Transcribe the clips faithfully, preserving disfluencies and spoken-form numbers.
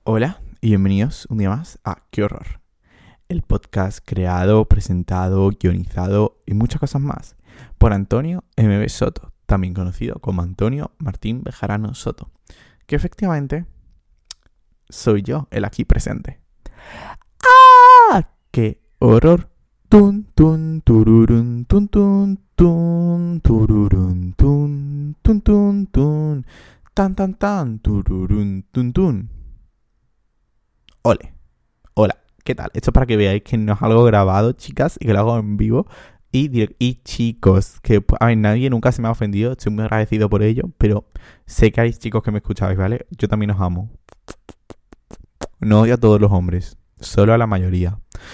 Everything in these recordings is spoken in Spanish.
Hola y bienvenidos un día más a ¡Qué horror! El podcast creado, presentado, guionizado y muchas cosas más por Antonio M B Soto, también conocido como Antonio Martín Bejarano Soto, que efectivamente soy yo, el aquí presente. ¡Ah! ¡Qué horror! Tun, tun, tururun, tun, tun, tun, tururun, tun, tun, tun, tun, tan, tan, tan, tururun, tun, tun. Ole, hola, ¿qué tal? Esto es para que veáis que no es algo grabado, chicas, y que lo hago en vivo. Y, direct- y chicos, que a ver, nadie nunca se me ha ofendido, estoy muy agradecido por ello, pero sé que hay chicos que me escucháis, ¿vale? Yo también os amo. No odio a todos los hombres, solo a la mayoría.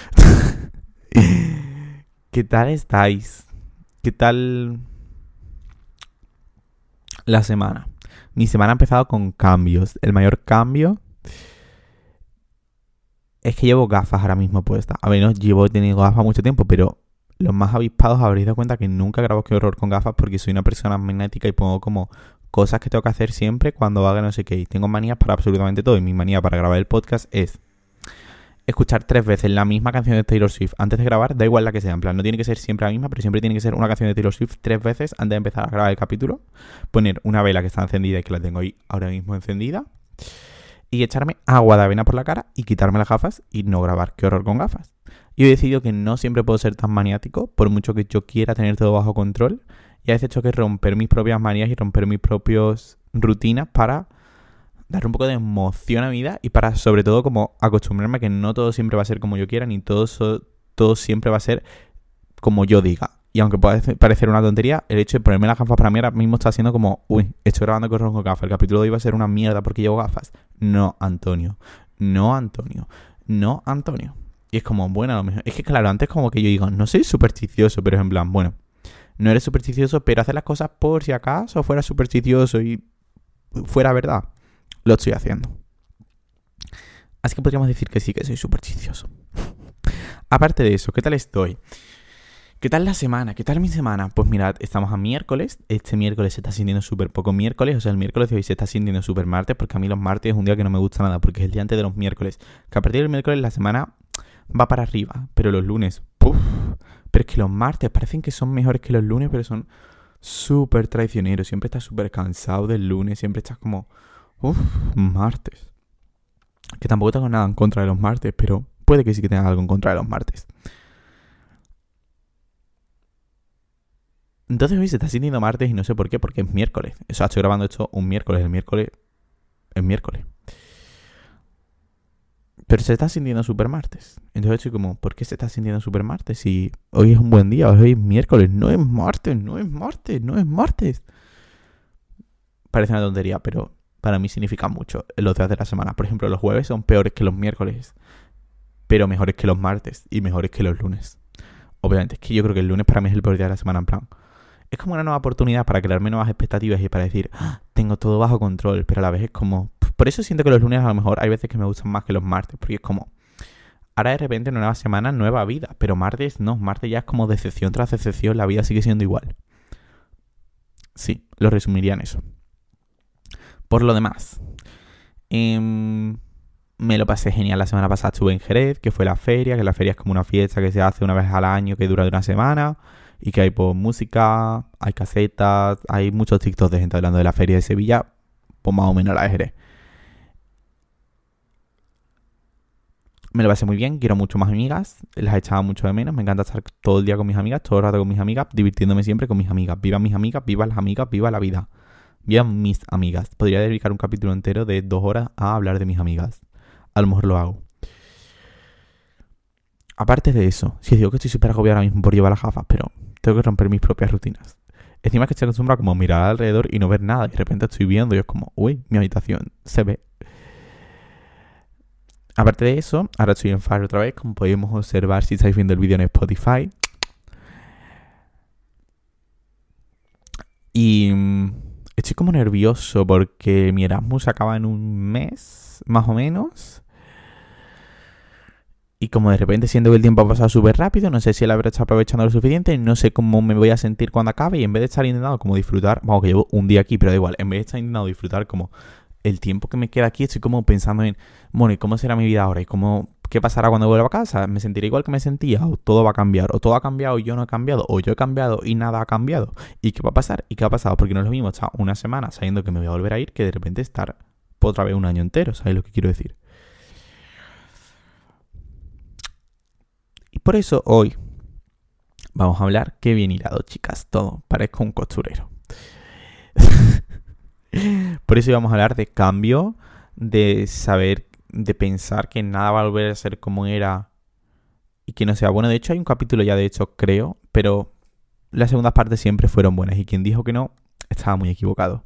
¿Qué tal estáis? ¿Qué tal la semana? Mi semana ha empezado con cambios. El mayor cambio es que llevo gafas ahora mismo puestas. A ver, no llevo teniendo gafas mucho tiempo, pero los más avispados habréis dado cuenta que nunca grabo ¡Qué horror! Con gafas porque soy una persona magnética y pongo como cosas que tengo que hacer siempre cuando haga no sé qué. Y tengo manías para absolutamente todo. Y mi manía para grabar el podcast es escuchar tres veces la misma canción de Taylor Swift antes de grabar, da igual la que sea. En plan, no tiene que ser siempre la misma, pero siempre tiene que ser una canción de Taylor Swift tres veces antes de empezar a grabar el capítulo. Poner una vela que está encendida y que la tengo ahí ahora mismo encendida. Y echarme agua de avena por la cara y quitarme las gafas y no grabar ¡Qué horror! Con gafas. Y he decidido que no siempre puedo ser tan maniático, por mucho que yo quiera tener todo bajo control. Y a veces tengo que romper mis propias manías y romper mis propias rutinas para dar un poco de emoción a mi vida y para, sobre todo, como acostumbrarme a que no todo siempre va a ser como yo quiera, ni todo, so, todo siempre va a ser como yo diga. Y aunque pueda parecer una tontería, el hecho de ponerme las gafas para mí ahora mismo está haciendo como, uy, estoy grabando ¡Qué horror! Con gafas. El capítulo de hoy va a ser una mierda porque llevo gafas. No, Antonio. No, Antonio. No, Antonio. Y es como, bueno, a lo mejor... Es que claro, antes como que yo digo, no soy supersticioso, pero es en plan, bueno, no eres supersticioso, pero haces las cosas por si acaso fuera supersticioso y fuera verdad. Lo estoy haciendo. Así que podríamos decir que sí, que soy supersticioso. Aparte de eso, ¿qué tal estoy? ¿Qué tal la semana? ¿Qué tal mi semana? Pues mirad, estamos a miércoles. Este miércoles se está sintiendo súper poco miércoles. O sea, el miércoles de hoy se está sintiendo súper martes. Porque a mí los martes es un día que no me gusta nada. Porque es el día antes de los miércoles. Que a partir del miércoles la semana va para arriba. Pero los lunes, ¡puf! Pero es que los martes parecen que son mejores que los lunes. Pero son súper traicioneros. Siempre estás súper cansado del lunes. Siempre estás como, uff, martes. Que tampoco tengo nada en contra de los martes. Pero puede que sí que tenga algo en contra de los martes. Entonces hoy se está sintiendo martes y no sé por qué, porque es miércoles. O sea, estoy grabando esto un miércoles, el miércoles es miércoles. Pero se está sintiendo súper martes. Entonces estoy como, ¿por qué se está sintiendo súper martes? Si hoy es un buen día, hoy es miércoles, no es martes, no es martes, no es martes. Parece una tontería, pero para mí significa mucho los días de la semana. Por ejemplo, los jueves son peores que los miércoles, pero mejores que los martes y mejores que los lunes. Obviamente, es que yo creo que el lunes para mí es el peor día de la semana, en plan. Es como una nueva oportunidad para crearme nuevas expectativas y para decir, ¡ah! Tengo todo bajo control, pero a la vez es como... Por eso siento que los lunes a lo mejor hay veces que me gustan más que los martes, porque es como... Ahora de repente una nueva semana, nueva vida, pero martes no, martes ya es como decepción tras decepción, la vida sigue siendo igual. Sí, lo resumiría en eso. Por lo demás, eh, me lo pasé genial la semana pasada, estuve en Jerez, que fue la feria, que la feria es como una fiesta que se hace una vez al año, que dura de una semana... Y que hay pues música, hay casetas, hay muchos TikToks de gente hablando de la feria de Sevilla, pues más o menos la de Jerez. Me lo pasé muy bien, quiero mucho más amigas, las echaba mucho de menos, me encanta estar todo el día con mis amigas, todo el rato con mis amigas, divirtiéndome siempre con mis amigas. Viva mis amigas, viva las amigas, viva la vida. Viva mis amigas. Podría dedicar un capítulo entero de dos horas a hablar de mis amigas. A lo mejor lo hago. Aparte de eso, si os digo que estoy súper agobiado ahora mismo por llevar las gafas, pero tengo que romper mis propias rutinas. Encima que estoy acostumbrado como a mirar alrededor y no ver nada. Y de repente estoy viendo y es como, uy, mi habitación se ve. Aparte de eso, ahora estoy en Fire otra vez, como podemos observar si estáis viendo el vídeo en Spotify. Y mmm, estoy como nervioso porque mi Erasmus acaba en un mes, más o menos. Y como de repente siento que el tiempo ha pasado súper rápido, no sé si él habrá estado aprovechando lo suficiente, no sé cómo me voy a sentir cuando acabe, y en vez de estar intentando como disfrutar, vamos, que llevo un día aquí, pero da igual, en vez de estar intentando disfrutar como el tiempo que me queda aquí estoy como pensando en, bueno, ¿y cómo será mi vida ahora? ¿Y cómo, qué pasará cuando vuelva a casa? ¿Me sentiré igual que me sentía? ¿O todo va a cambiar? ¿O todo ha cambiado y yo no he cambiado? ¿O yo he cambiado y nada ha cambiado? ¿Y qué va a pasar? ¿Y qué ha pasado? Porque no es lo mismo estar una semana sabiendo que me voy a volver a ir que de repente estar otra vez un año entero, ¿sabes lo que quiero decir? Y por eso hoy vamos a hablar, qué bien hilado, chicas, todo, parezco un costurero. Por eso íbamos a hablar de cambio, de saber, de pensar que nada va a volver a ser como era y que no sea bueno. De hecho, hay un capítulo ya, de hecho, creo, pero las segundas partes siempre fueron buenas y quien dijo que no, estaba muy equivocado.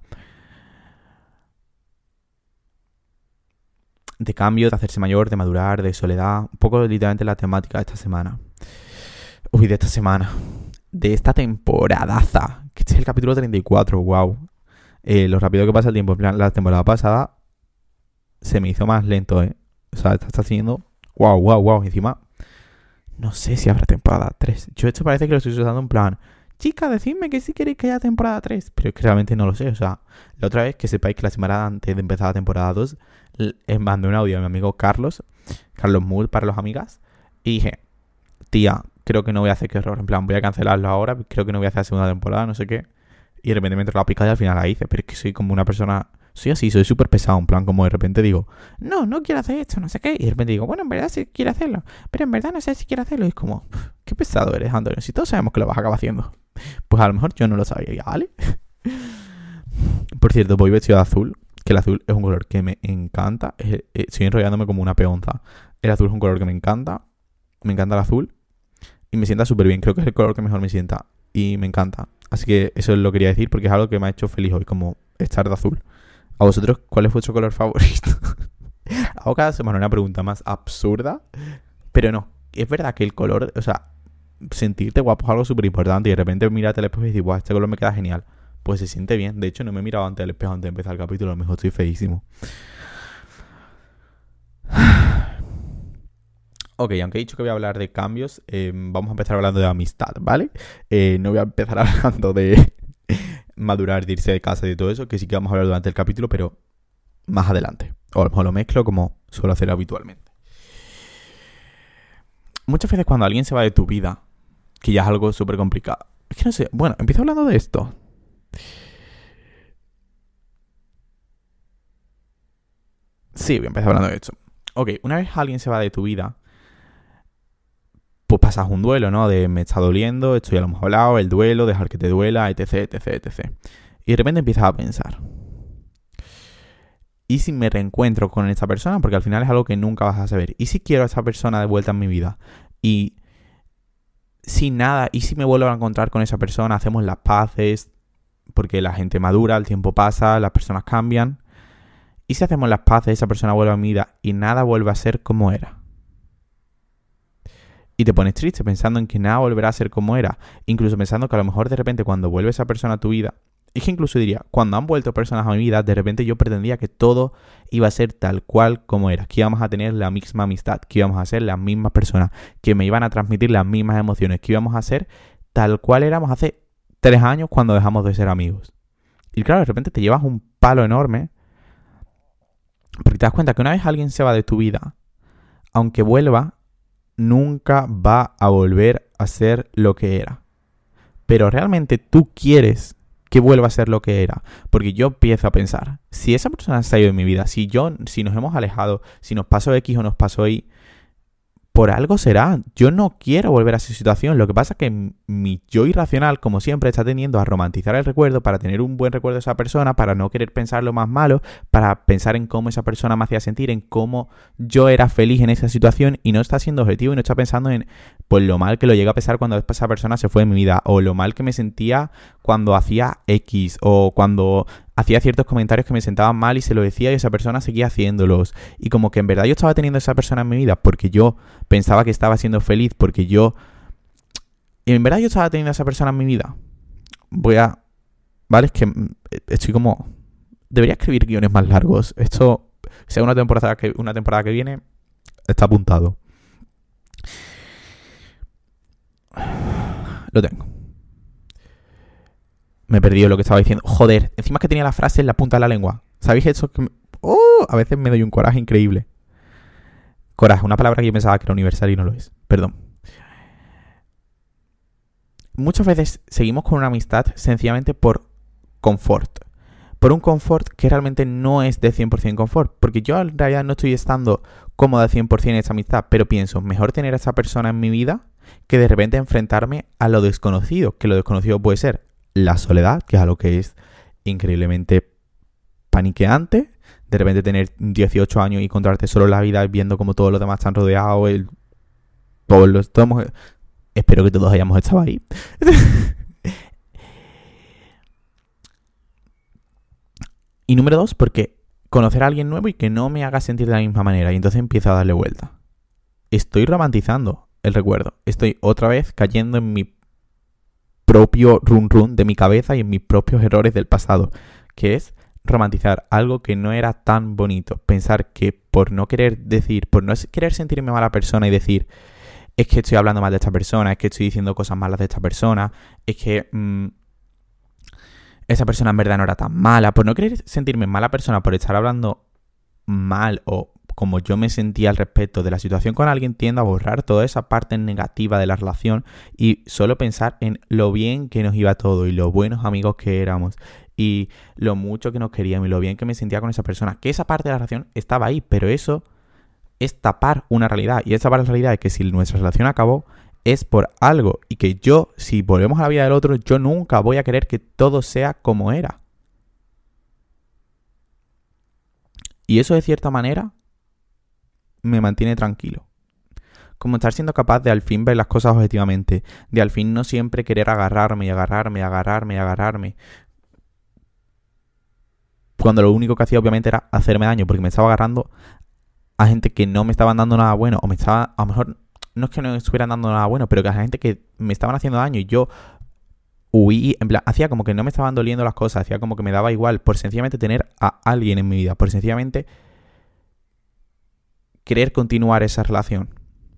De cambio, de hacerse mayor, de madurar, de soledad, un poco literalmente la temática de esta semana. Uy, de esta semana. De esta temporadaza. Que este es el capítulo treinta y cuatro, wow. Eh, lo rápido que pasa el tiempo. En plan, la temporada pasada se me hizo más lento, ¿eh? O sea, esta está haciendo wow, wow, wow. Encima, no sé si habrá temporada tres. Yo esto parece que lo estoy usando en plan, chica, decidme que si queréis que haya temporada tres. Pero es que realmente no lo sé. O sea, la otra vez que sepáis que la semana antes de empezar la temporada dos, les mandé un audio a mi amigo Carlos, Carlos Mood para los amigas, y dije, tía, creo que no voy a hacer que error. En plan, voy a cancelarlo ahora, creo que no voy a hacer la segunda temporada, no sé qué. Y de repente me entró la picada y al final la hice. Pero es que soy como una persona, soy así, soy súper pesado. En plan, como de repente digo, no, no quiero hacer esto, no sé qué. Y de repente digo, bueno, en verdad sí quiero hacerlo, pero en verdad no sé si quiero hacerlo. Y es como, qué pesado eres, Antonio. Si todos sabemos que lo vas a acabar haciendo. Pues a lo mejor yo no lo sabía, ¿vale? Por cierto, voy vestido de azul. Que el azul es un color que me encanta. Estoy enrollándome como una peonza. El azul es un color que me encanta. Me encanta el azul. Y me sienta súper bien. Creo que es el color que mejor me sienta. Y me encanta. Así que eso lo quería decir porque es algo que me ha hecho feliz hoy. Como estar de azul. ¿A vosotros cuál es vuestro color favorito? Hago cada semana una pregunta más absurda. Pero no. Es verdad que el color... O sea, sentirte guapo es algo súper importante. Y de repente mírate al espejo y dices, guau, este color me queda genial. Pues se siente bien. De hecho, no me he mirado antes del espejo antes de empezar el capítulo. A lo mejor estoy feísimo. Ok, aunque he dicho que voy a hablar de cambios, eh, vamos a empezar hablando de amistad, ¿vale? Eh, no voy a empezar hablando de madurar, de irse de casa y de todo eso, que sí que vamos a hablar durante el capítulo, pero más adelante. O a lo mejor lo mezclo como suelo hacer habitualmente. Muchas veces cuando alguien se va de tu vida, que ya es algo súper complicado. Es que no sé, bueno, empiezo hablando de esto. Sí, voy a empezar hablando de esto. Ok, una vez alguien se va de tu vida, pues pasas un duelo, ¿no? De me está doliendo, esto ya lo hemos hablado, el duelo, dejar que te duela, etc, etc, etcétera. Y de repente empiezas a pensar, ¿y si me reencuentro con esta persona? Porque al final es algo que nunca vas a saber. ¿Y si quiero a esta persona de vuelta en mi vida? Y si nada, ¿y si me vuelvo a encontrar con esa persona? Hacemos las paces, porque la gente madura, el tiempo pasa, las personas cambian. ¿Y si hacemos las paces, esa persona vuelve a mi vida y nada vuelve a ser como era? Y te pones triste pensando en que nada volverá a ser como era. Incluso pensando que a lo mejor de repente cuando vuelve esa persona a tu vida... Es que incluso diría, cuando han vuelto personas a mi vida, de repente yo pretendía que todo iba a ser tal cual como era. Que íbamos a tener la misma amistad, que íbamos a ser las mismas personas, que me iban a transmitir las mismas emociones, que íbamos a ser tal cual éramos hace tres años cuando dejamos de ser amigos. Y claro, de repente te llevas un palo enorme... Porque te das cuenta que una vez alguien se va de tu vida, aunque vuelva, nunca va a volver a ser lo que era. Pero realmente tú quieres que vuelva a ser lo que era. Porque yo empiezo a pensar, si esa persona se ha ido de mi vida, si yo, si nos hemos alejado, si nos pasó X o nos pasó Y, por algo será. Yo no quiero volver a esa situación. Lo que pasa es que mi yo irracional, como siempre, está tendiendo a romantizar el recuerdo para tener un buen recuerdo de esa persona, para no querer pensar lo más malo, para pensar en cómo esa persona me hacía sentir, en cómo yo era feliz en esa situación y no está siendo objetivo y no está pensando en pues lo mal que lo llega a pesar cuando esa persona se fue de mi vida o lo mal que me sentía cuando hacía X o cuando hacía ciertos comentarios que me sentaban mal y se lo decía y esa persona seguía haciéndolos. Y como que en verdad yo estaba teniendo a esa persona en mi vida porque yo pensaba que estaba siendo feliz, porque yo... Y en verdad yo estaba teniendo a esa persona en mi vida. Voy a... Vale, es que estoy como... Debería escribir guiones más largos. Esto, sea una temporada que, una temporada que viene, está apuntado. Lo tengo. Me he perdido lo que estaba diciendo. Joder, encima que tenía la frase en la punta de la lengua. ¿Sabéis eso? Que me... ¡Oh! A veces me doy un coraje increíble. Coraje, una palabra que yo pensaba que era universal y no lo es. Perdón. Muchas veces seguimos con una amistad sencillamente por confort. Por un confort que realmente no es de cien por ciento confort. Porque yo en realidad no estoy estando cómoda al cien por ciento en esa amistad. Pero pienso, mejor tener a esa persona en mi vida que de repente enfrentarme a lo desconocido. Que lo desconocido puede ser la soledad, que es algo que es increíblemente paniqueante. De repente tener dieciocho años y encontrarte solo en la vida viendo como todos los demás están rodeados. El, todos los, todos, espero que todos hayamos estado ahí. Y número dos, porque conocer a alguien nuevo y que no me haga sentir de la misma manera. Y entonces empiezo a darle vuelta. Estoy romantizando el recuerdo. Estoy otra vez cayendo en mi propio run run de mi cabeza y en mis propios errores del pasado. Que es romantizar algo que no era tan bonito. Pensar que por no querer decir, por no querer sentirme mala persona y decir, es que estoy hablando mal de esta persona, es que estoy diciendo cosas malas de esta persona, es que mmm, esa persona en verdad no era tan mala, por no querer sentirme mala persona, por estar hablando mal o como yo me sentía al respecto de la situación con alguien, tiendo a borrar toda esa parte negativa de la relación y solo pensar en lo bien que nos iba todo y lo buenos amigos que éramos y lo mucho que nos queríamos y lo bien que me sentía con esa persona. Que esa parte de la relación estaba ahí, pero eso es tapar una realidad. Y esa parte de la realidad es que si nuestra relación acabó, es por algo. Y que yo, si volvemos a la vida del otro, yo nunca voy a querer que todo sea como era. Y eso de cierta manera me mantiene tranquilo. Como estar siendo capaz de al fin ver las cosas objetivamente. De al fin no siempre querer agarrarme y agarrarme y agarrarme y agarrarme. Cuando lo único que hacía obviamente era hacerme daño. Porque me estaba agarrando a gente que no me estaban dando nada bueno. O me estaba, a lo mejor, no es que no me estuvieran dando nada bueno, pero que a gente que me estaban haciendo daño y yo huí, en plan, hacía como que no me estaban doliendo las cosas. Hacía como que me daba igual por sencillamente tener a alguien en mi vida. Por sencillamente querer continuar esa relación.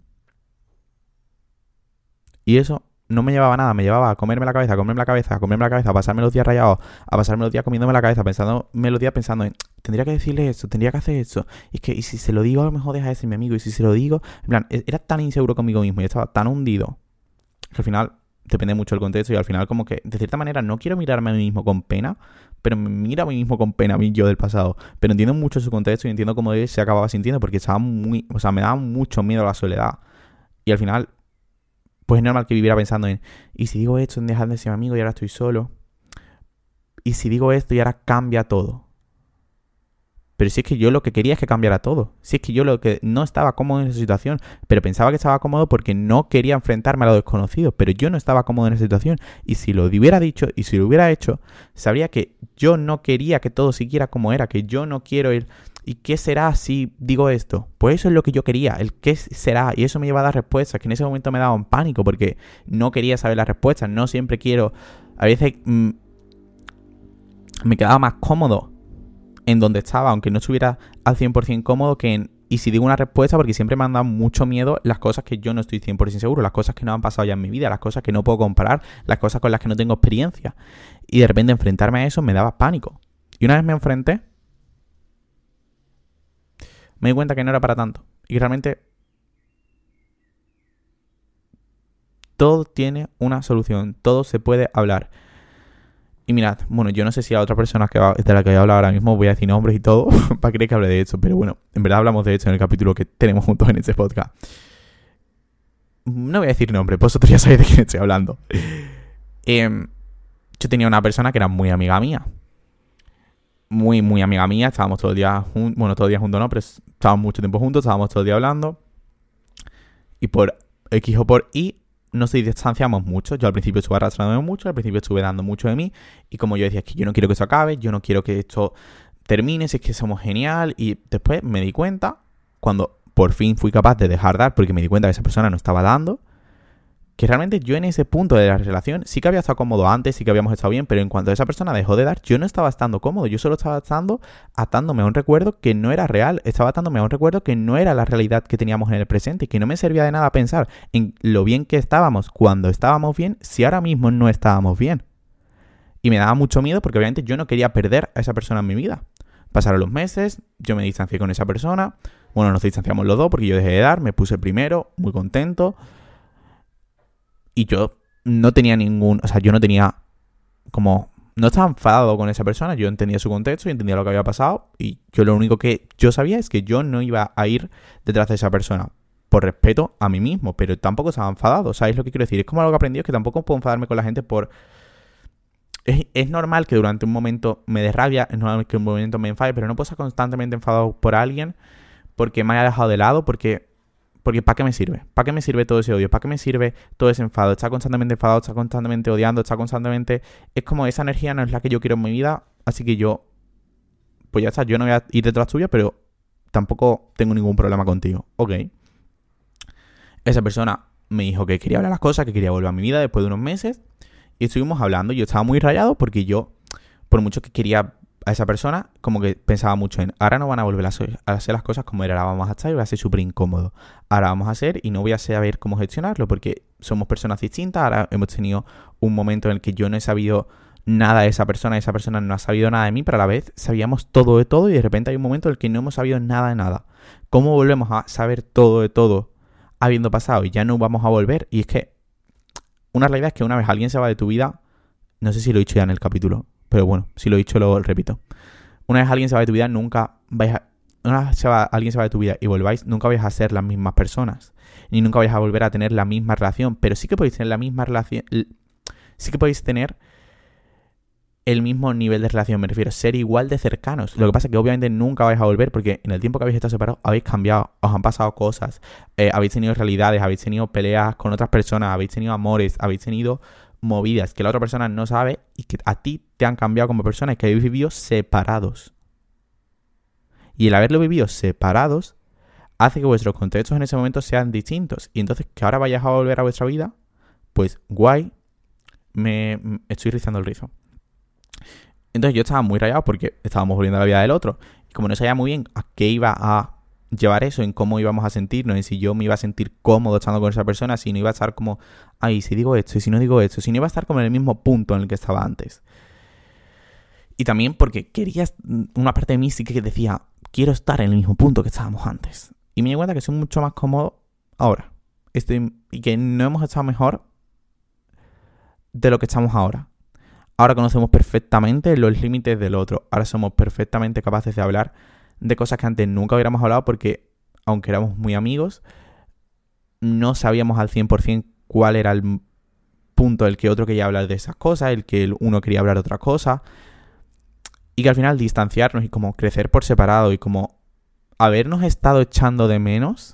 Y eso no me llevaba a nada, me llevaba a comerme la cabeza, a comerme la cabeza, a comerme la cabeza, a pasarme los días rayados, a pasarme los días comiéndome la cabeza, pensándome los días pensando en, tendría que decirle esto, tendría que hacer esto, y es que, y si se lo digo a lo mejor deja de ser mi amigo, y si se lo digo, en plan, era tan inseguro conmigo mismo y estaba tan hundido, que al final, depende mucho del contexto, y al final como que, de cierta manera, no quiero mirarme a mí mismo con pena, pero me miro a mí mismo con pena, a mí yo del pasado, pero entiendo mucho su contexto y entiendo cómo él se acababa sintiendo, porque estaba muy, o sea, me daba mucho miedo a la soledad, y al final, pues es normal que viviera pensando en, y si digo esto, en dejar de ser mi amigo y ahora estoy solo. Y si digo esto y ahora cambia todo. Pero si es que yo lo que quería es que cambiara todo. Si es que yo lo que no estaba cómodo en esa situación, pero pensaba que estaba cómodo porque no quería enfrentarme a lo desconocido. Pero yo no estaba cómodo en esa situación. Y si lo hubiera dicho y si lo hubiera hecho, sabría que yo no quería que todo siguiera como era. Que yo no quiero ir... ¿Y qué será si digo esto? Pues eso es lo que yo quería, el qué será. Y eso me lleva a dar respuestas que en ese momento me daban pánico porque no quería saber las respuestas. No siempre quiero... A veces mmm, me quedaba más cómodo en donde estaba, aunque no estuviera al cien por ciento cómodo que en... Y si digo una respuesta, porque siempre me han dado mucho miedo las cosas que yo no estoy cien por ciento seguro, las cosas que no han pasado ya en mi vida, las cosas que no puedo comparar, las cosas con las que no tengo experiencia. Y de repente enfrentarme a eso me daba pánico. Y una vez me enfrenté, me di cuenta que no era para tanto. Y realmente todo tiene una solución. Todo se puede hablar. Y mirad, bueno, yo no sé si a otra persona que va, de la que voy a hablar ahora mismo voy a decir nombres y todo para creer que hable de esto. Pero bueno, en verdad hablamos de esto en el capítulo que tenemos juntos en este podcast. No voy a decir nombres, vosotros ya sabéis de quién estoy hablando. Eh, yo tenía una persona que era muy amiga mía. Muy, muy amiga mía, estábamos todo el día juntos, bueno, todo el día juntos no, pero estábamos mucho tiempo juntos, estábamos todo el día hablando. Y por X o por Y nos distanciamos mucho. Yo al principio estuve arrastrándome mucho, al principio estuve dando mucho de mí. Y como yo decía, es que yo no quiero que eso acabe, yo no quiero que esto termine, si es que somos genial. Y después me di cuenta, cuando por fin fui capaz de dejar dar, porque me di cuenta que esa persona no estaba dando, que realmente yo en ese punto de la relación sí que había estado cómodo antes, sí que habíamos estado bien, pero en cuanto esa persona dejó de dar, yo no estaba estando cómodo, yo solo estaba estando atándome a un recuerdo que no era real, estaba atándome a un recuerdo que no era la realidad que teníamos en el presente y que no me servía de nada pensar en lo bien que estábamos cuando estábamos bien, si ahora mismo no estábamos bien. Y me daba mucho miedo porque obviamente yo no quería perder a esa persona en mi vida. Pasaron los meses, yo me distancié con esa persona. Bueno, nos distanciamos los dos porque yo dejé de dar, me puse primero, muy contento. Y yo no tenía ningún... O sea, yo no tenía como... No estaba enfadado con esa persona, yo entendía su contexto y entendía lo que había pasado. Y yo lo único que yo sabía es que yo no iba a ir detrás de esa persona. Por respeto a mí mismo, pero tampoco estaba enfadado. ¿Sabéis lo que quiero decir? Es como algo que aprendí, es que tampoco puedo enfadarme con la gente por... Es, es normal que durante un momento me dé rabia, es normal que en un momento me enfade, pero no puedo estar constantemente enfadado por alguien porque me haya dejado de lado, porque... Porque ¿para qué me sirve? ¿Para qué me sirve todo ese odio? ¿Para qué me sirve todo ese enfado? Está constantemente enfadado, está constantemente odiando, está constantemente... Es como esa energía no es la que yo quiero en mi vida, así que yo... Pues ya está, yo no voy a ir detrás tuya, pero tampoco tengo ningún problema contigo. Ok. Esa persona me dijo que quería hablar las cosas, que quería volver a mi vida después de unos meses. Y estuvimos hablando. Yo estaba muy rayado porque yo, por mucho que quería a esa persona, como que pensaba mucho en, ahora no van a volver a hacer las cosas como era, ahora vamos a estar y va a ser súper incómodo. Ahora vamos a hacer y no voy a saber cómo gestionarlo porque somos personas distintas. Ahora hemos tenido un momento en el que yo no he sabido nada de esa persona y esa persona no ha sabido nada de mí, pero a la vez sabíamos todo de todo y de repente hay un momento en el que no hemos sabido nada de nada. ¿Cómo volvemos a saber todo de todo habiendo pasado y ya no vamos a volver? Y es que una realidad es que una vez alguien se va de tu vida, no sé si lo he dicho ya en el capítulo, pero bueno, si lo he dicho lo repito. Una vez alguien se va de tu vida, nunca vais a... Una vez se va, alguien se va de tu vida y volváis, nunca vais a ser las mismas personas. Ni nunca vais a volver a tener la misma relación. Pero sí que podéis tener la misma relación... Sí que podéis tener el mismo nivel de relación, me refiero, ser igual de cercanos. Lo que pasa es que obviamente nunca vais a volver porque en el tiempo que habéis estado separados habéis cambiado, os han pasado cosas, eh, habéis tenido realidades, habéis tenido peleas con otras personas, habéis tenido amores, habéis tenido movidas que la otra persona no sabe y que a ti te han cambiado como persona y que habéis vivido separados. Y el haberlo vivido separados hace que vuestros contextos en ese momento sean distintos. Y entonces que ahora vayáis a volver a vuestra vida, pues guay, me, me estoy rizando el rizo. Entonces yo estaba muy rayado porque estábamos volviendo a la vida del otro. Y como no sabía muy bien a qué iba a llevar eso, en cómo íbamos a sentirnos, en si yo me iba a sentir cómodo estando con esa persona, si no iba a estar como, ay, si digo esto y si no digo esto, si no iba a estar como en el mismo punto en el que estaba antes. Y también porque quería, una parte de mí sí que decía, quiero estar en el mismo punto que estábamos antes. Y me di cuenta que soy mucho más cómodo ahora. Estoy, y que no hemos estado mejor de lo que estamos ahora. Ahora conocemos perfectamente los límites del otro. Ahora somos perfectamente capaces de hablar de cosas que antes nunca hubiéramos hablado porque, aunque éramos muy amigos, no sabíamos al cien por ciento cuál era el punto el que otro quería hablar de esas cosas, el que el uno quería hablar de otra cosa. Y que al final distanciarnos y como crecer por separado y como habernos estado echando de menos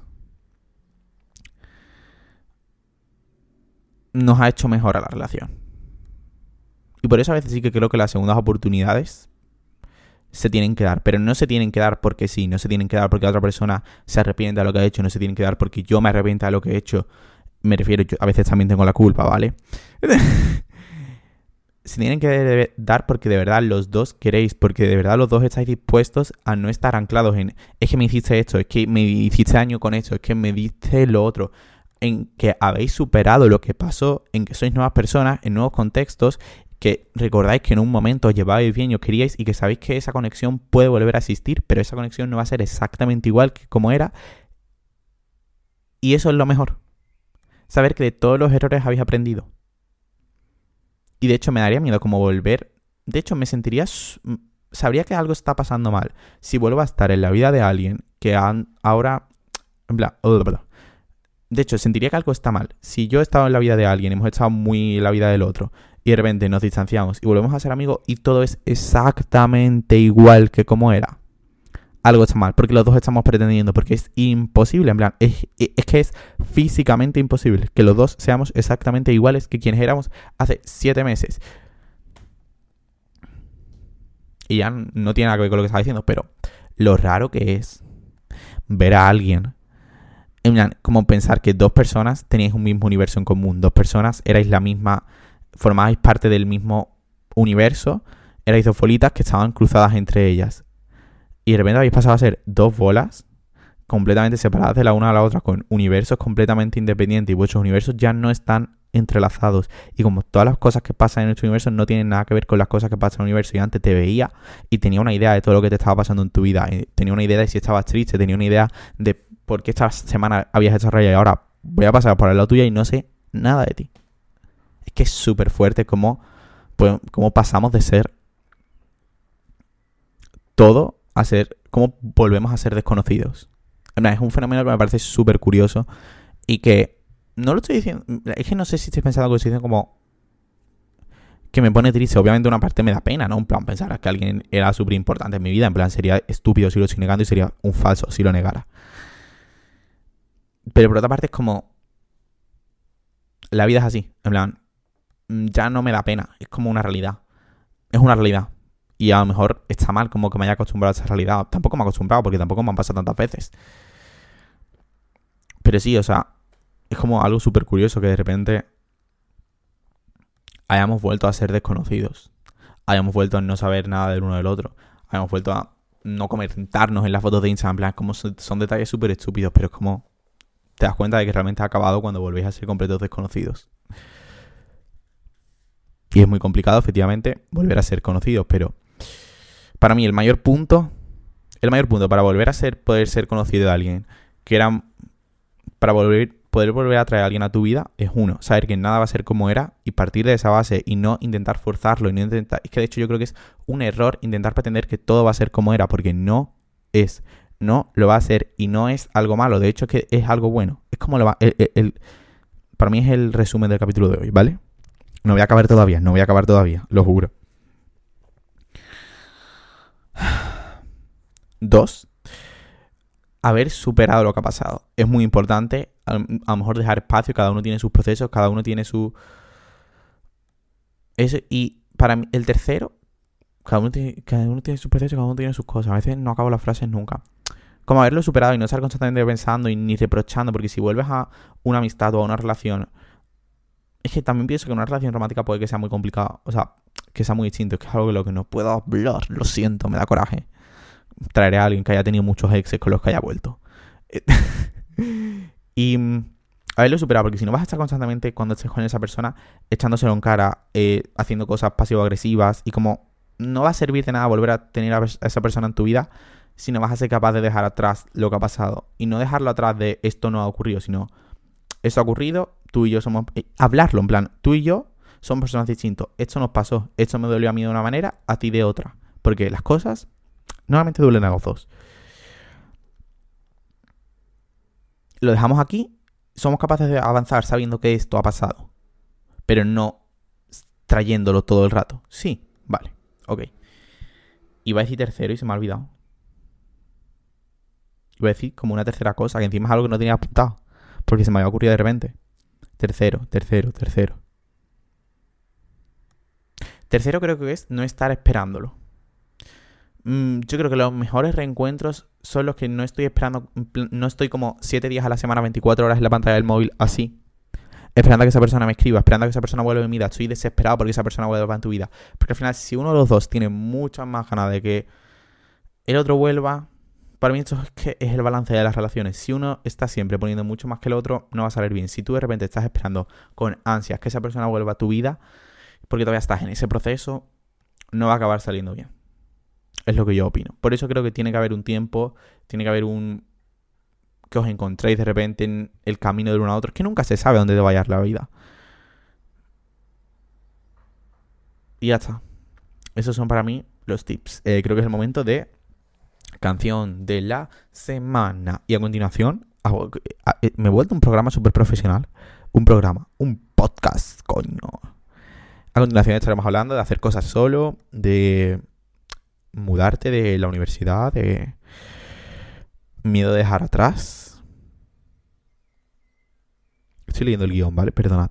nos ha hecho mejorar la relación. Y por eso a veces sí que creo que las segundas oportunidades se tienen que dar. Pero no se tienen que dar porque sí. No se tienen que dar porque la otra persona se arrepienta de lo que ha hecho. No se tienen que dar porque yo me arrepienta de lo que he hecho. Me refiero, yo a veces también tengo la culpa, ¿vale? Se tienen que dar porque de verdad los dos queréis. Porque de verdad los dos estáis dispuestos a no estar anclados en... Es que me hiciste esto. Es que me hiciste daño con esto. Es que me diste lo otro. En que habéis superado lo que pasó. En que sois nuevas personas. En nuevos contextos. Que recordáis que en un momento os llevabais bien y os queríais y que sabéis que esa conexión puede volver a existir, pero esa conexión no va a ser exactamente igual que como era. Y eso es lo mejor. Saber que de todos los errores habéis aprendido. Y de hecho me daría miedo como volver. De hecho me sentiría... Sabría que algo está pasando mal. Si vuelvo a estar en la vida de alguien que han, ahora... Bla, bla, bla. De hecho, sentiría que algo está mal. Si yo he estado en la vida de alguien, hemos estado muy en la vida del otro... Y de repente nos distanciamos y volvemos a ser amigos y todo es exactamente igual que como era. Algo está mal, porque los dos estamos pretendiendo, porque es imposible, en plan, es, es que es físicamente imposible que los dos seamos exactamente iguales que quienes éramos hace siete meses. Y ya no tiene nada que ver con lo que estaba diciendo, pero lo raro que es ver a alguien, en plan, como pensar que dos personas teníais un mismo universo en común, dos personas erais la misma... Formabais parte del mismo universo, erais dos bolitas que estaban cruzadas entre ellas. Y de repente habéis pasado a ser dos bolas completamente separadas de la una a la otra, con universos completamente independientes, y vuestros universos ya no están entrelazados. Y como todas las cosas que pasan en nuestro universo no tienen nada que ver con las cosas que pasan en el universo. Y antes te veía y tenía una idea de todo lo que te estaba pasando en tu vida. Y tenía una idea de si estabas triste, tenía una idea de por qué esta semana habías hecho raya y ahora voy a pasar por el lado tuyo y no sé nada de ti. Es que es súper fuerte cómo, pues, cómo pasamos de ser todo a ser, cómo volvemos a ser desconocidos. No, es un fenómeno que me parece súper curioso y que no lo estoy diciendo, es que no sé si estoy pensando que estoy diciendo como que me pone triste. Obviamente una parte me da pena, ¿no? En plan, pensar que alguien era súper importante en mi vida. En plan, sería estúpido si lo estoy negando y sería un falso si lo negara. Pero por otra parte es como, la vida es así. En plan, ya no me da pena. Es como una realidad. Es una realidad. Y a lo mejor está mal como que me haya acostumbrado a esa realidad. Tampoco me he acostumbrado porque tampoco me han pasado tantas veces. Pero sí, o sea, es como algo súper curioso que de repente hayamos vuelto a ser desconocidos. Hayamos vuelto a no saber nada del uno del otro. Hayamos vuelto a no comentarnos en las fotos de Instagram. En plan, como son, son detalles súper estúpidos, pero es como te das cuenta de que realmente ha acabado cuando volvéis a ser completos desconocidos. Y es muy complicado, efectivamente, volver a ser conocidos, pero para mí el mayor punto, el mayor punto para volver a ser, poder ser conocido de alguien, que era para volver, poder volver a traer a alguien a tu vida, es uno, saber que nada va a ser como era y partir de esa base y no intentar forzarlo y no intentar, es que de hecho yo creo que es un error intentar pretender que todo va a ser como era, porque no es, no lo va a ser y no es algo malo, de hecho es que es algo bueno, es como lo va, el, el, el, para mí es el resumen del capítulo de hoy, ¿vale? No voy a acabar todavía, no voy a acabar todavía, lo juro. Dos, haber superado lo que ha pasado. Es muy importante, a, a lo mejor dejar espacio, cada uno tiene sus procesos, cada uno tiene su... Eso, y para mí, el tercero, cada uno, tiene, cada uno tiene sus procesos, cada uno tiene sus cosas. A veces no acabo las frases nunca. Como haberlo superado y no estar constantemente pensando y ni reprochando, porque si vuelves a una amistad o a una relación... Es que también pienso que una relación romántica puede que sea muy complicada. O sea, que sea muy distinto. Es que es algo de lo que no puedo hablar. Lo siento, me da coraje. Traeré a alguien que haya tenido muchos exes con los que haya vuelto. Y haberlo superado, porque si no vas a estar constantemente cuando estés con esa persona echándoselo en cara, eh, haciendo cosas pasivo-agresivas y como no va a servir de nada volver a tener a esa persona en tu vida si no vas a ser capaz de dejar atrás lo que ha pasado. Y no dejarlo atrás de esto no ha ocurrido, sino esto ha ocurrido, tú y yo somos... Eh, hablarlo, en plan, tú y yo somos personas distintas. Esto nos pasó, esto me dolió a mí de una manera, a ti de otra. Porque las cosas normalmente duelen a los dos. Lo dejamos aquí, somos capaces de avanzar sabiendo que esto ha pasado, pero no trayéndolo todo el rato. Sí, vale, ok. Iba a decir tercero y se me ha olvidado. Iba a decir como una tercera cosa, que encima es algo que no tenía apuntado, porque se me había ocurrido de repente. Tercero, tercero, tercero. Tercero creo que es no estar esperándolo. Mm, yo creo que los mejores reencuentros son los que no estoy esperando, no estoy como siete días a la semana, veinticuatro horas en la pantalla del móvil, así, esperando a que esa persona me escriba, esperando a que esa persona vuelva a mi vida. Estoy desesperado porque esa persona vuelva en tu vida. Porque al final, si uno de los dos tiene muchas más ganas de que el otro vuelva, para mí esto es que es el balance de las relaciones. Si uno está siempre poniendo mucho más que el otro, no va a salir bien. Si tú de repente estás esperando con ansias que esa persona vuelva a tu vida, porque todavía estás en ese proceso, no va a acabar saliendo bien. Es lo que yo opino. Por eso creo que tiene que haber un tiempo, tiene que haber un... que os encontréis de repente en el camino de uno a otro. Es que nunca se sabe dónde te va a llevar la vida. Y ya está. Esos son para mí los tips. Eh, creo que es el momento de canción de la semana. Y a continuación, hago, a, a, me he vuelto un programa súper profesional. Un programa, un podcast, coño. A continuación estaremos hablando de hacer cosas solo, de mudarte de la universidad, de miedo de dejar atrás. Estoy leyendo el guión, ¿vale? Perdonad.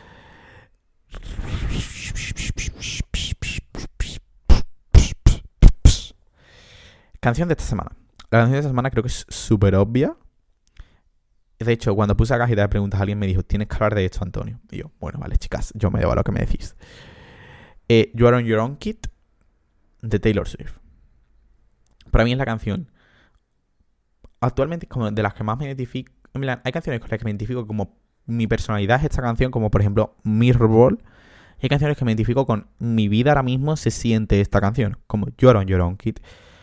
Canción de esta semana. La canción de esta semana creo que es súper obvia. De hecho, cuando puse la cajita de preguntas, alguien me dijo, tienes que hablar de esto, Antonio. Y yo, bueno, vale, chicas, yo me debo a lo que me decís. Eh, You Are On Your Own Kid, de Taylor Swift. Para mí es la canción actualmente como de las que más me identifico. En plan, hay canciones con las que me identifico como mi personalidad es esta canción, como por ejemplo Mirrorball. Y hay canciones que me identifico con mi vida ahora mismo, se siente esta canción, como Llorón, Llorón Kid.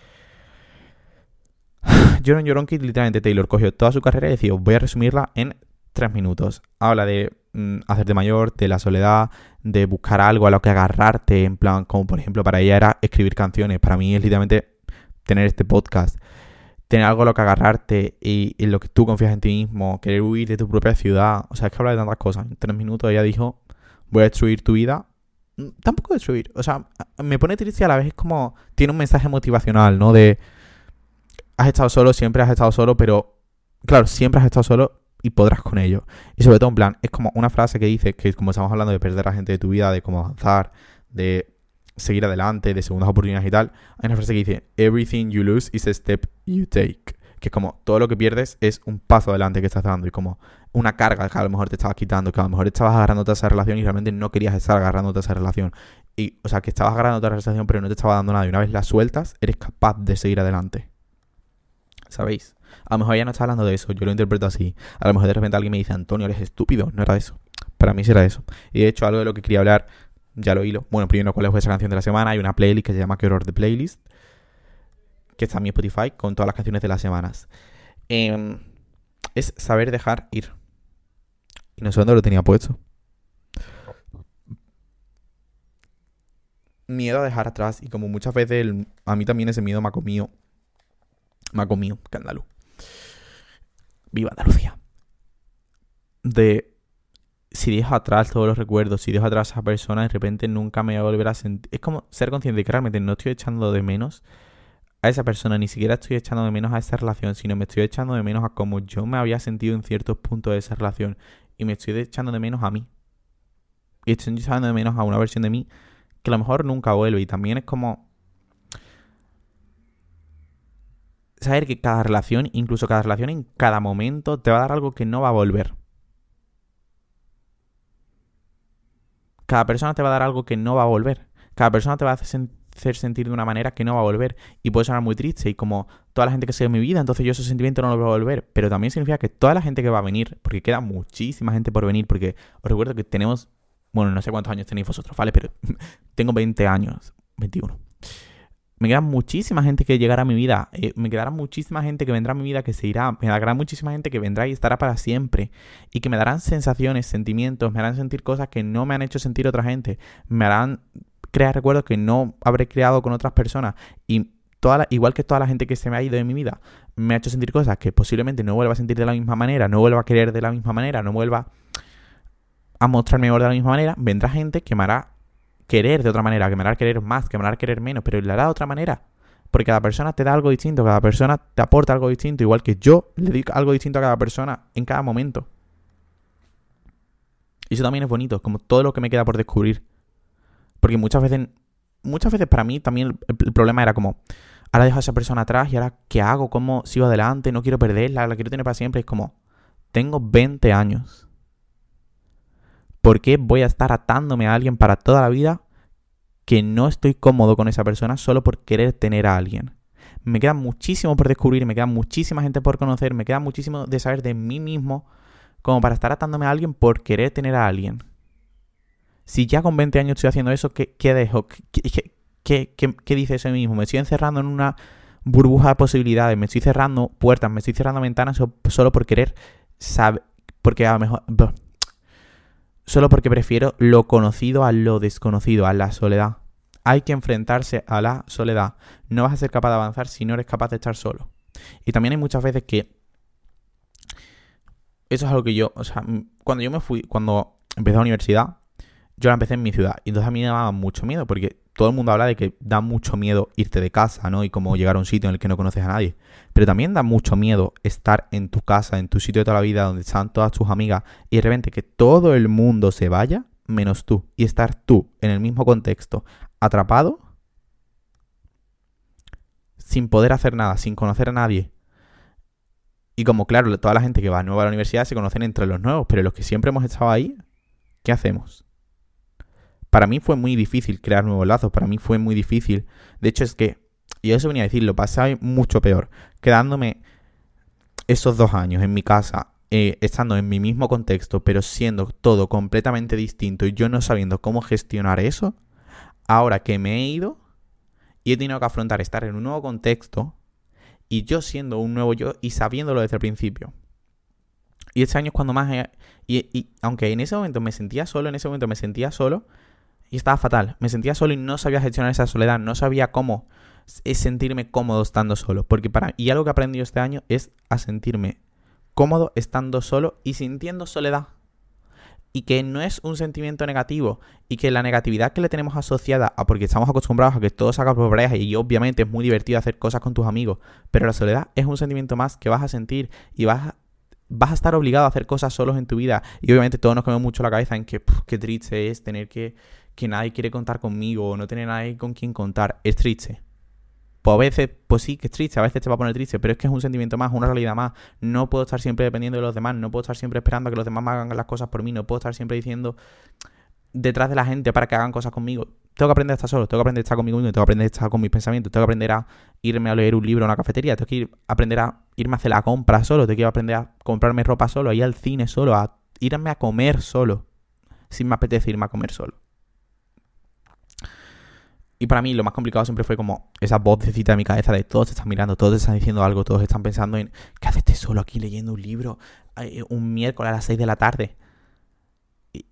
Llorón, Llorón Kid, literalmente Taylor cogió toda su carrera y decidió, voy a resumirla en tres minutos. Habla de mm, hacerte mayor, de la soledad, de buscar algo a lo que agarrarte, en plan, como por ejemplo para ella era escribir canciones. Para mí es literalmente tener este podcast, tener algo a lo que agarrarte y en lo que tú confías en ti mismo, querer huir de tu propia ciudad. O sea, es que habla de tantas cosas. En tres minutos ella dijo, voy a destruir tu vida. Tampoco destruir, o sea, me pone triste y a la vez es como, tiene un mensaje motivacional, ¿no? De, has estado solo, siempre has estado solo, pero claro, siempre has estado solo y podrás con ello. Y sobre todo, en plan, es como una frase que dice que como estamos hablando de perder a la gente de tu vida, de cómo avanzar, de seguir adelante, de segundas oportunidades y tal, hay una frase que dice, everything you lose is a step you take. Que es como, todo lo que pierdes es un paso adelante que estás dando y como una carga que a lo mejor te estabas quitando, que a lo mejor estabas agarrándote a esa relación y realmente no querías estar agarrándote a esa relación. Y, o sea, que estabas agarrándote a esa relación pero no te estaba dando nada y una vez la sueltas, eres capaz de seguir adelante. ¿Sabéis? A lo mejor ella no está hablando de eso, yo lo interpreto así. A lo mejor de repente alguien me dice, Antonio, eres estúpido. No era eso. Para mí sí era eso. Y de hecho, algo de lo que quería hablar, ya lo hilo. Bueno, primero, ¿cuál fue esa canción de la semana? Hay una playlist que se llama ¿Qué horror de playlist? Que está en mi Spotify con todas las canciones de las semanas. Eh, es saber dejar ir. Y no sé dónde lo tenía puesto. Miedo a dejar atrás. Y como muchas veces el, a mí también ese miedo me ha comido. Me ha comido, que andaluz. Viva Andalucía. De si dejo atrás todos los recuerdos, si dejo atrás a esa persona, de repente nunca me voy a volver a sentir. Es como ser consciente de que realmente no estoy echando de menos a esa persona, ni siquiera estoy echando de menos a esa relación, sino me estoy echando de menos a cómo yo me había sentido en ciertos puntos de esa relación. Y me estoy echando de menos a mí. Y estoy echando de menos a una versión de mí que a lo mejor nunca vuelve. Y también es como saber que cada relación, incluso cada relación en cada momento, te va a dar algo que no va a volver. Cada persona te va a dar algo que no va a volver. Cada persona te va a hacer sentir de una manera que no va a volver. Y puede sonar muy triste y como toda la gente que sea en mi vida, entonces yo ese sentimiento no lo voy a volver. Pero también significa que toda la gente que va a venir, porque queda muchísima gente por venir, porque os recuerdo que tenemos, bueno, no sé cuántos años tenéis vosotros, ¿vale? Pero tengo veinte años, veintiuno. Me queda muchísima gente que llegará a mi vida. Eh, me quedará muchísima gente que vendrá a mi vida, que se irá. Me quedará muchísima gente que vendrá y estará para siempre. Y que me darán sensaciones, sentimientos, me harán sentir cosas que no me han hecho sentir otra gente. Me harán crear recuerdos que no habré creado con otras personas. Y toda la, igual que toda la gente que se me ha ido de mi vida, me ha hecho sentir cosas que posiblemente no vuelva a sentir de la misma manera, no vuelva a querer de la misma manera, no vuelva a mostrarme mejor de la misma manera. Vendrá gente que me hará querer de otra manera, que me hará querer más, que me hará querer menos, pero le hará de otra manera. Porque cada persona te da algo distinto, cada persona te aporta algo distinto, igual que yo le doy algo distinto a cada persona en cada momento. Y eso también es bonito, como todo lo que me queda por descubrir. Porque muchas veces, muchas veces para mí también el, el problema era como, ahora dejo a esa persona atrás y ahora ¿qué hago? ¿Cómo sigo adelante? No quiero perderla, la quiero tener para siempre. Es como, tengo veinte años. ¿Por qué voy a estar atándome a alguien para toda la vida que no estoy cómodo con esa persona solo por querer tener a alguien? Me queda muchísimo por descubrir, me queda muchísima gente por conocer, me queda muchísimo de saber de mí mismo como para estar atándome a alguien por querer tener a alguien. Si ya con veinte años estoy haciendo eso, ¿qué, qué dejo? ¿Qué, qué, qué, qué, qué dice eso mismo? Me estoy encerrando en una burbuja de posibilidades, me estoy cerrando puertas, me estoy cerrando ventanas solo por querer saber, porque a lo mejor... Solo porque prefiero lo conocido a lo desconocido, a la soledad. Hay que enfrentarse a la soledad. No vas a ser capaz de avanzar si no eres capaz de estar solo. Y también hay muchas veces que... Eso es algo que yo... O sea, cuando yo me fui... Cuando empecé la universidad, yo la empecé en mi ciudad. Y entonces a mí me daba mucho miedo porque todo el mundo habla de que da mucho miedo irte de casa, ¿no? Y como llegar a un sitio en el que no conoces a nadie. Pero también da mucho miedo estar en tu casa, en tu sitio de toda la vida, donde están todas tus amigas, y de repente que todo el mundo se vaya, menos tú. Y estar tú en el mismo contexto, atrapado, sin poder hacer nada, sin conocer a nadie. Y como claro, toda la gente que va nueva a la universidad se conocen entre los nuevos, pero los que siempre hemos estado ahí, ¿qué hacemos? Para mí fue muy difícil crear nuevos lazos, para mí fue muy difícil. De hecho es que, y eso venía a decir, lo pasé mucho peor, quedándome esos dos años en mi casa, eh, estando en mi mismo contexto, pero siendo todo completamente distinto y yo no sabiendo cómo gestionar eso, ahora que me he ido y he tenido que afrontar estar en un nuevo contexto y yo siendo un nuevo yo y sabiéndolo desde el principio. Y este año es cuando más... He, y, y aunque en ese momento me sentía solo, en ese momento me sentía solo y estaba fatal. Me sentía solo y no sabía gestionar esa soledad, no sabía cómo es sentirme cómodo estando solo. Porque para y algo que he aprendido este año es a sentirme cómodo estando solo y sintiendo soledad. Y que no es un sentimiento negativo. Y que la negatividad que le tenemos asociada a porque estamos acostumbrados a que todo se haga por pareja y obviamente es muy divertido hacer cosas con tus amigos. Pero la soledad es un sentimiento más que vas a sentir y vas a, vas a estar obligado a hacer cosas solos en tu vida. Y obviamente todos nos comemos mucho la cabeza en que puf, qué triste es tener que... que nadie quiere contar conmigo o no tener nadie con quien contar. Es triste. Pues a veces, pues sí que es triste, a veces te va a poner triste, pero es que es un sentimiento más, una realidad más. No puedo estar siempre dependiendo de los demás, no puedo estar siempre esperando a que los demás me hagan las cosas por mí, no puedo estar siempre diciendo detrás de la gente para que hagan cosas conmigo. Tengo que aprender a estar solo, tengo que aprender a estar conmigo mismo, tengo que aprender a estar con mis pensamientos, tengo que aprender a irme a leer un libro en una cafetería, tengo que ir, aprender a irme a hacer la compra solo, tengo que aprender a comprarme ropa solo, a ir al cine solo, a irme a comer solo, si me apetece irme a comer solo. Y para mí lo más complicado siempre fue como esa vocecita de mi cabeza de todos te están mirando, todos te están diciendo algo, todos están pensando en ¿qué haces este solo aquí leyendo un libro un miércoles a las seis de la tarde? Y,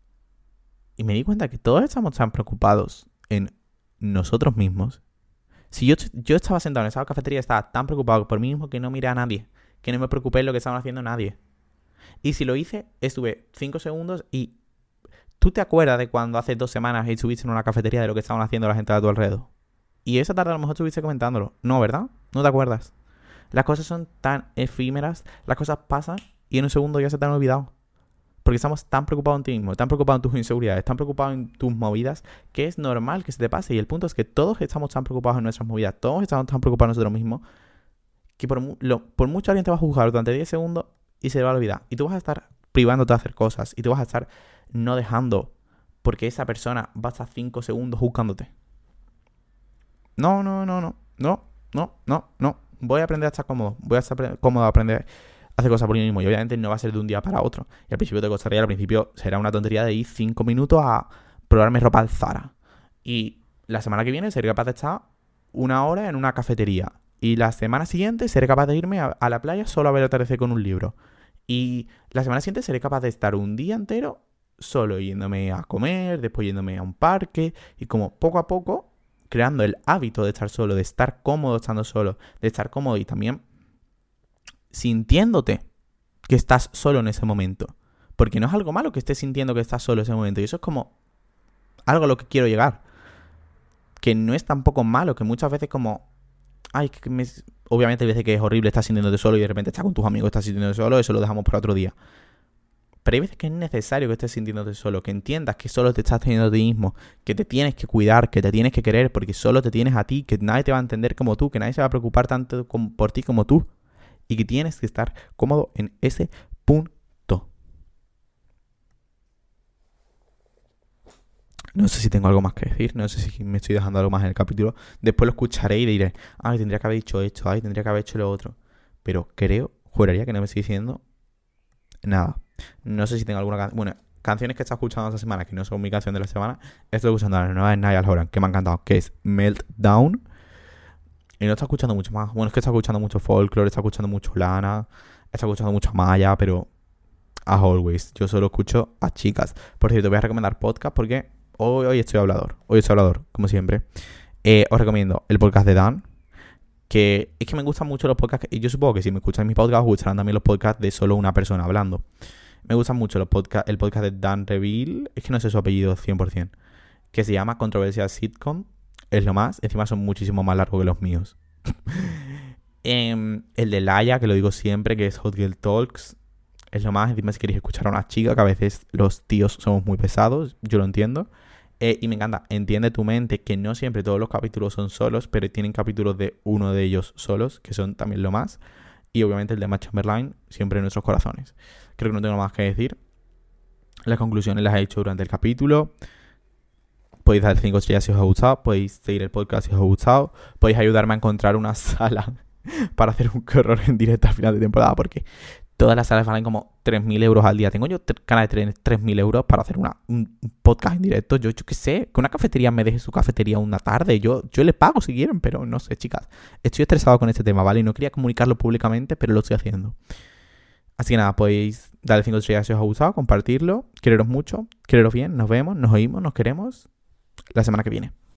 y me di cuenta que todos estamos tan preocupados en nosotros mismos. Si yo, yo estaba sentado en esa cafetería, estaba tan preocupado por mí mismo que no miré a nadie, que no me preocupé en lo que estaban haciendo nadie. Y si lo hice, estuve cinco segundos y... ¿Tú te acuerdas de cuando hace dos semanas estuviste en una cafetería de lo que estaban haciendo la gente a tu alrededor? Y esa tarde a lo mejor estuviste comentándolo. No, ¿verdad? No te acuerdas. Las cosas son tan efímeras, las cosas pasan y en un segundo ya se te han olvidado. Porque estamos tan preocupados en ti mismo, tan preocupados en tus inseguridades, tan preocupados en tus movidas, que es normal que se te pase. Y el punto es que todos estamos tan preocupados en nuestras movidas, todos estamos tan preocupados en nosotros mismos, que por, mu- lo, por mucho alguien te va a juzgar durante diez segundos y se te va a olvidar. Y tú vas a estar privándote de hacer cosas y tú vas a estar... no dejando, porque esa persona va a estar cinco segundos juzgándote. No, no, no, no, no, no, no, no. Voy a aprender a estar cómodo, voy a estar cómodo a aprender a hacer cosas por mí mismo. Y obviamente no va a ser de un día para otro. Y al principio te costaría, al principio será una tontería de ir cinco minutos a probarme ropa al Zara. Y la semana que viene seré capaz de estar una hora en una cafetería. Y la semana siguiente seré capaz de irme a, a la playa solo a ver el atardecer con un libro. Y la semana siguiente seré capaz de estar un día entero solo yéndome a comer, después yéndome a un parque y como poco a poco creando el hábito de estar solo, de estar cómodo estando solo, de estar cómodo y también sintiéndote que estás solo en ese momento. Porque no es algo malo que estés sintiendo que estás solo en ese momento y eso es como algo a lo que quiero llegar. Que no es tampoco malo, que muchas veces como... Ay, que me... Obviamente hay veces que es horrible estar sintiéndote solo y de repente estás con tus amigos, estás sintiéndote solo, eso lo dejamos para otro día. Pero hay veces que es necesario que estés sintiéndote solo, que entiendas que solo te estás teniendo a ti mismo, que te tienes que cuidar, que te tienes que querer, porque solo te tienes a ti, que nadie te va a entender como tú, que nadie se va a preocupar tanto por ti como tú, y que tienes que estar cómodo en ese punto. No sé si tengo algo más que decir, no sé si me estoy dejando algo más en el capítulo. Después lo escucharé y diré, ay, tendría que haber dicho esto, ay, tendría que haber hecho lo otro. Pero creo, juraría que no me estoy diciendo nada. No sé si tengo alguna canción. Bueno, canciones que he estado escuchando esta semana, que no son mi canción de la semana. Estoy escuchando la nueva de Niall Horan, que me ha encantado, que es Meltdown. Y no estoy escuchando mucho más. Bueno, es que he estado escuchando mucho folklore, he estado escuchando mucho Lana, he estado escuchando mucho Maya, pero as always, yo solo escucho a chicas. Por cierto, voy a recomendar podcast porque hoy, hoy estoy hablador. Hoy estoy hablador, como siempre. Eh, os recomiendo el podcast de Dan, que es que me gustan mucho los podcasts. Y yo supongo que si me escucháis mis podcasts, os gustarán también los podcasts de solo una persona hablando. Me gustan mucho los podcast, el podcast de Dan Reveal, es que no sé su apellido cien por ciento, que se llama Controversia Sitcom. Es lo más, encima son muchísimo más largos que los míos. eh, el de Laia, que lo digo siempre, que es Hot Girl Talks, es lo más. Encima si queréis escuchar a una chica, que a veces los tíos somos muy pesados, yo lo entiendo. Eh, y me encanta, Entiende tu mente, que no siempre todos los capítulos son solos, pero tienen capítulos de uno de ellos solos, que son también lo más. Y obviamente el de Matt Chamberlain, siempre en nuestros corazones. Creo que no tengo nada más que decir. Las conclusiones las he hecho durante el capítulo. Podéis dar cinco estrellas si os ha gustado. Podéis seguir el podcast si os ha gustado. Podéis ayudarme a encontrar una sala para hacer un horror en directo al final de temporada. Porque todas las salas valen como tres mil euros al día. Tengo yo ganas de tener tres mil euros para hacer una, un podcast en directo. Yo, yo qué sé, que una cafetería me deje su cafetería una tarde. Yo, yo le pago si quieren, pero no sé, chicas. Estoy estresado con este tema, ¿vale? Y no quería comunicarlo públicamente, pero lo estoy haciendo. Así que nada, podéis darle cinco estrellas si os ha gustado, compartirlo. Quereros mucho, quereros bien. Nos vemos, nos oímos, nos queremos la semana que viene.